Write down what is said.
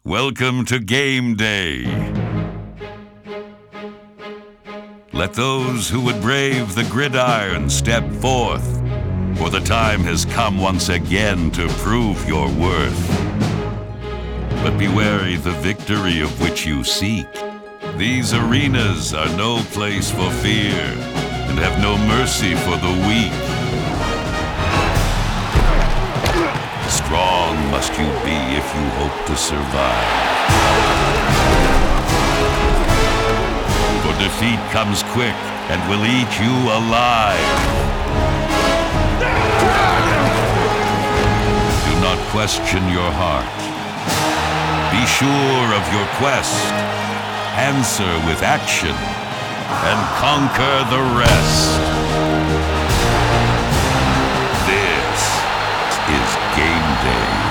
Welcome to Game Day. Let those who would brave the gridiron step forth, for the time has come once again to prove your worth. But be wary the victory of which you seek. These arenas are no place for fear, and have no mercy for the weak. Strong must you be if you hope to survive. For defeat comes quick and will eat you alive. Do not question your heart. Be sure of your quest. Answer with action and conquer the rest. This is Game Day.